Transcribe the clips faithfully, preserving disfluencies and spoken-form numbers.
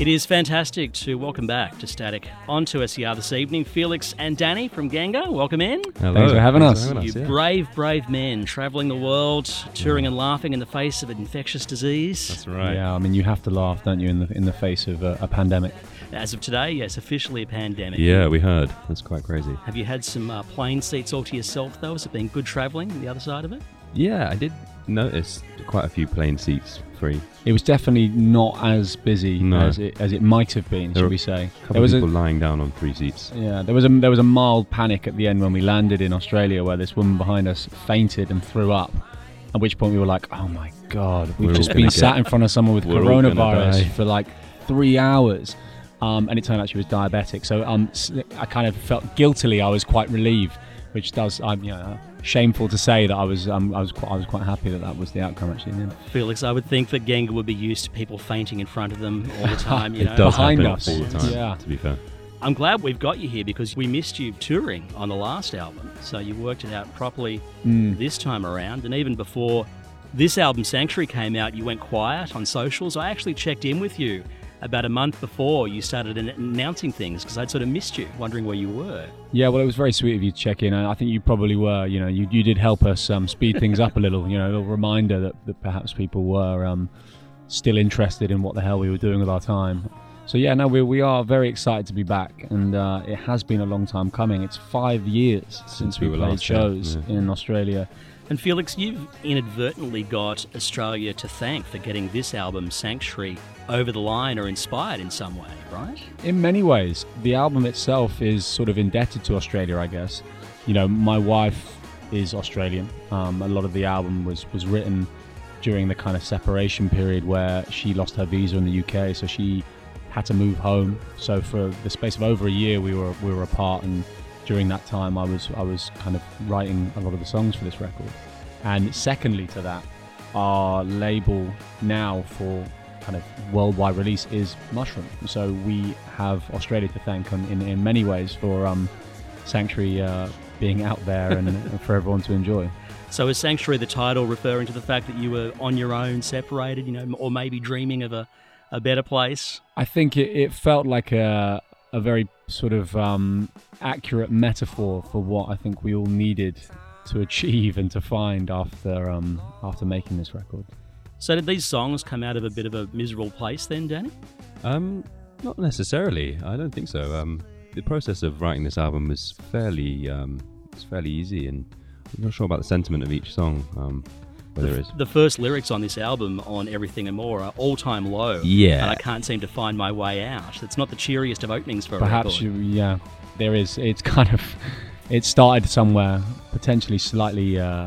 It is fantastic to welcome back to Static on two S E R this evening. Felix and Danny from Ganga, welcome in. Hello. Thanks for having Thanks us. for having us, You yeah. brave, brave men travelling the world, touring and laughing in the face of an infectious disease. That's right. Yeah, I mean, you have to laugh, don't you, in the in the face of a, a pandemic. As of today, yes, officially a pandemic. Yeah, we heard. That's quite crazy. Have you had some uh, plane seats all to yourself, though? Has it been good travelling the other side of it? Yeah, I did notice quite a few plane seats free. It was definitely not as busy No. as it as it might have been, There shall were we say? A couple There was of people a lying down on three seats. yeah, there was a there was a mild panic at the end when we landed in Australia, where this woman behind us fainted and threw up. At which point we were like, "Oh my god, we've We're just all been gonna sat get- in front of someone with we're all gonna coronavirus die." for like three hours." Um, and it turned out she was diabetic. So um, s- I kind of felt guiltily. I was quite relieved, which does, I'm, you know, shameful to say that I was, um, I was, quite, I was quite happy that that was the outcome actually. Yeah. Felix, I would think that Ganga would be used to people fainting in front of them all the time. You know? It does Behind happen us. all the time, Yeah. to be fair. I'm glad we've got you here because we missed you touring on the last album. So you worked it out properly Mm. this time around. And even before this album, Sanctuary, came out, you went quiet on socials. I actually checked in with you about a month before you started an- announcing things because I'd sort of missed you, wondering where you were. Yeah, well, it was very sweet of you to check in, and I think you probably were. You know, you, you did help us um, speed things up a little. You know, a little reminder that, that perhaps people were um, still interested in what the hell we were doing with our time. So yeah, no, we we are very excited to be back, and uh, it has been a long time coming. It's five years since, we we, were played last here, shows yeah. in Australia. And Felix, you've inadvertently got Australia to thank for getting this album, Sanctuary, over the line or inspired in some way, right? In many ways, the album itself is sort of indebted to Australia, I guess. You know, my wife is Australian. Um, a lot of the album was, was written during the kind of separation period where she lost her visa in the U K, so she had to move home. So for the space of over a year, we were we were apart, and during that time, I was I was kind of writing a lot of the songs for this record. And secondly to that, our label now for kind of worldwide release is Mushroom. So we have Australia to thank on, in, in many ways for um, Sanctuary uh, being out there and, and for everyone to enjoy. So is Sanctuary the title referring to the fact that you were on your own, separated, you know, or maybe dreaming of a, a better place? I think it, it felt like a, a very sort of um, accurate metaphor for what I think we all needed to achieve and to find after um, after making this record. So did these songs come out of a bit of a miserable place then, Danny? Um, not necessarily. I don't think so. Um, the process of writing this album was fairly, um, it's fairly easy, and I'm not sure about the sentiment of each song. Um, whether it's The first lyrics on this album, on Everything and More, are all-time low. Yeah. And I can't seem to find my way out. It's not the cheeriest of openings for a Perhaps record. you, yeah, there is. It's kind of, it started somewhere potentially slightly uh,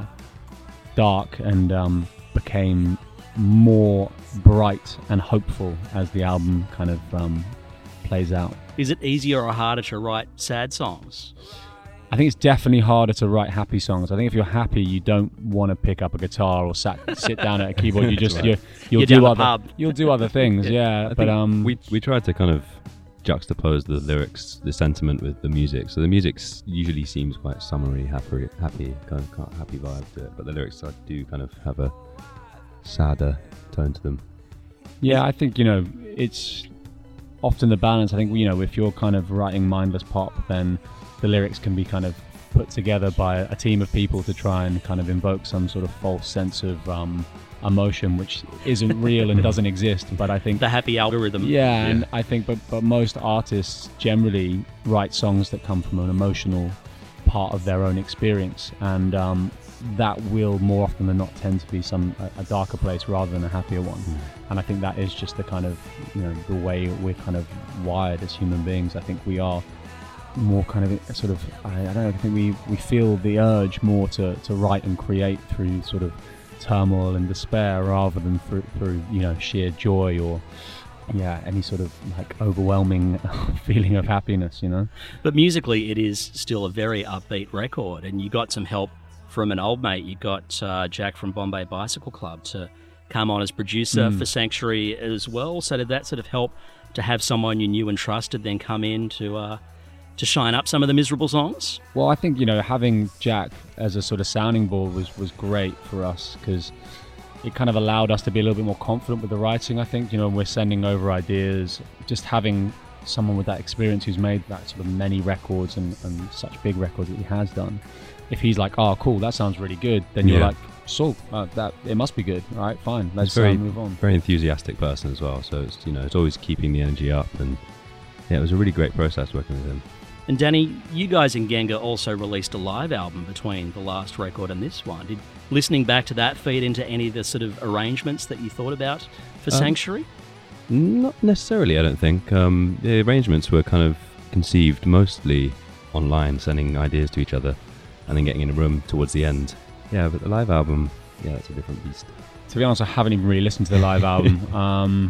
dark and um, became more bright and hopeful as the album kind of um, plays out. Is it easier or harder to write sad songs? I think it's definitely harder to write happy songs. I think if you're happy, you don't want to pick up a guitar or sat, sit down at a keyboard. You just Right. you, you'll You're down do the other pub. you'll do other things. Yeah, I but think um, we we tried to kind of juxtapose the lyrics, the sentiment with the music. So the music usually seems quite summery, happy, happy kind of kind of happy vibe to it, but the lyrics uh, do kind of have a sadder tone to them. yeah, I think, you know, it's often the balance. I think, you know, if you're kind of writing mindless pop, then the lyrics can be kind of put together by a team of people to try and kind of invoke some sort of false sense of um, emotion, which isn't real and doesn't exist. But I think The happy algorithm. yeah, and I think, but but most artists generally write songs that come from an emotional part of their own experience, and um, that will more often than not tend to be some a, a darker place rather than a happier one. Mm. And I think that is just the kind of, you know, the way we're kind of wired as human beings. I think we are more kind of sort of I, I don't know. I think we we feel the urge more to to write and create through sort of turmoil and despair rather than through, through you know, sheer joy or yeah any sort of like overwhelming feeling of happiness, you know. But musically, it is still a very upbeat record, and you got some help from an old mate. You got uh, Jack from Bombay Bicycle Club to come on as producer Mm. for Sanctuary as well. So did that sort of help to have someone you knew and trusted then come in to uh, to shine up some of the miserable songs? Well, I think, you know, having Jack as a sort of sounding board was was great for us, because it kind of allowed us to be a little bit more confident with the writing, I think. You know, we're sending over ideas, just having someone with that experience who's made that sort of many records and, and such big records that he has done. If he's like, oh, cool, that sounds really good, then you're Yeah. like, so uh, that it must be good. All right, fine, let's He's very, uh, move on. very enthusiastic person as well. So it's, you know, it's always keeping the energy up, and yeah, it was a really great process working with him. And Danny, you guys in Genga also released a live album between the last record and this one. Did listening back to that feed into any of the sort of arrangements that you thought about for Um, Sanctuary? Not necessarily, I don't think. Um, the arrangements were kind of conceived mostly online, sending ideas to each other, and then getting in a room towards the end. Yeah, but the live album, yeah, it's a different beast. To be honest, I haven't even really listened to the live album. Um,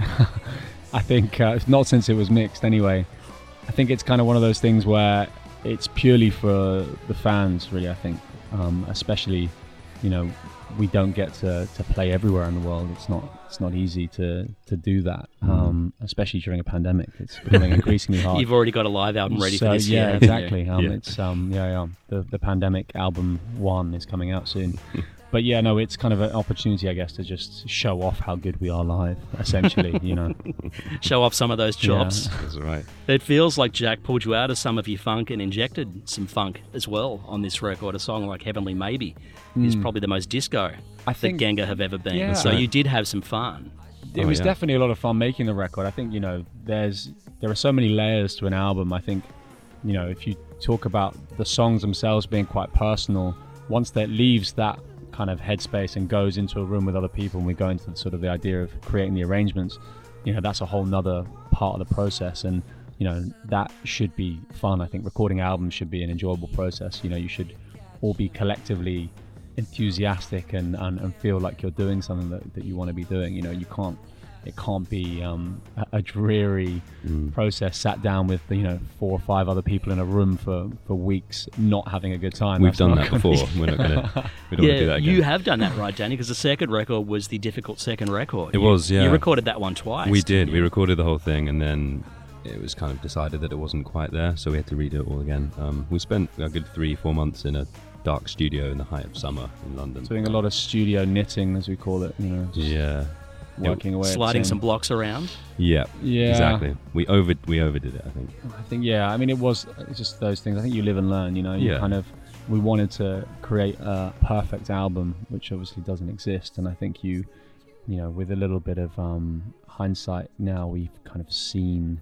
I think, uh, not since it was mixed anyway. I think it's kind of one of those things where it's purely for the fans, really, I think. Um, especially, you know, we don't get to, to play everywhere in the world. It's not it's not easy to, to do that, um, especially during a pandemic. It's becoming increasingly hard. You've already got a live album ready So, for this yeah, year. haven't you? exactly. Um, Yeah. It's um, yeah, yeah. The the pandemic album one is coming out soon, but yeah, no, it's kind of an opportunity, I guess, to just show off how good we are live. Essentially, you know. Show off some of those chops. Yeah. That's right. It feels like Jack pulled you out of some of your funk and injected some funk as well on this record. A song like Heavenly Maybe is probably the most disco I that think Genga have ever been. Yeah. So right. you did have some fun. it Oh, was yeah. definitely a lot of fun making the record. I think, you know, there's there are so many layers to an album. I think, you know, if you talk about the songs themselves being quite personal, once that leaves that kind of headspace and goes into a room with other people, and we go into the, sort of the idea of creating the arrangements, you know, that's a whole nother part of the process. And, you know, that should be fun. I think recording albums should be an enjoyable process. You know, you should all be collectively enthusiastic and, and, and feel like you're doing something that, that you want to be doing. You know, you can't, it can't be um, a, a dreary Mm. process sat down with, you know, four or five other people in a room for, for weeks not having a good time. We've That's done not that gonna before. be- We're not going to. We don't Yeah, want to do that again. you have done that right, Danny, because the second record was the difficult second record. It You- was, yeah. You recorded that one twice. We did. didn't We you? recorded the whole thing, and then it was kind of decided that it wasn't quite there, so we had to redo it all again. Um, we spent a good three, four months in a dark studio in the height of summer in London. Doing a lot of studio knitting, as we call it, you know, just Yeah. working away. at Sliding the some same- blocks around. Yeah. Yeah, Exactly. We over we overdid it, I think. I think, yeah, I mean, it was it's just those things. I think you live and learn, you know. You Yeah. kind of, we wanted to create a perfect album, which obviously doesn't exist. And I think you, you know, with a little bit of um, hindsight now, we've kind of seen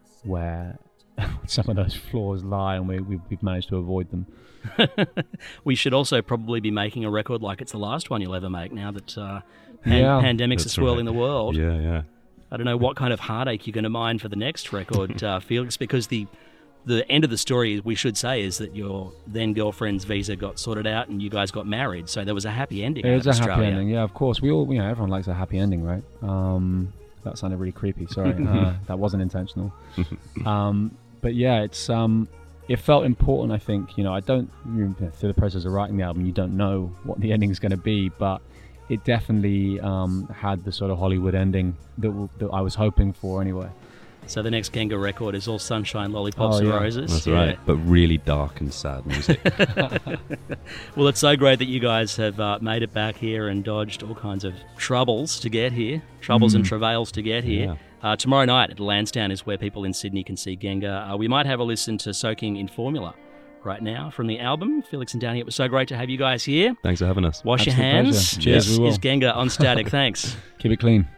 where some of those flaws lie, and we, we, we've managed to avoid them. We should also probably be making a record like it's the last one you'll ever make now that uh, pan- Yeah. pandemics are That's swirling right. the world. Yeah, yeah. I don't know what kind of heartache you're going to mind for the next record, uh, Felix, because the the end of the story, we should say, is that your then girlfriend's visa got sorted out and you guys got married. So there was a happy ending. It out was of a happy Australia. ending, yeah, of course. We all, you know, everyone likes a happy ending, right? Um, that sounded really creepy. Sorry, uh, that wasn't intentional. Um, but yeah, it's um, it felt important. I think, you know, I don't you know, through the process of writing the album, you don't know what the ending is going to be, but it definitely um, had the sort of Hollywood ending that, w- that I was hoping for, anyway. So the next Genga record is all sunshine, lollipops, Oh, and yeah. roses. That's Yeah. right. But really dark and sad music. Well, it's so great that you guys have uh, made it back here and dodged all kinds of troubles to get here, troubles and travails to get here. Uh, tomorrow night at Lansdowne is where people in Sydney can see Genga. Uh, we might have a listen to Soaking in Formula right now from the album. Felix and Danny, it was so great to have you guys here. Thanks for having us. Wash your Absolute hands. pleasure. Cheers, This we will. is Genga on Static. Thanks. Keep it clean.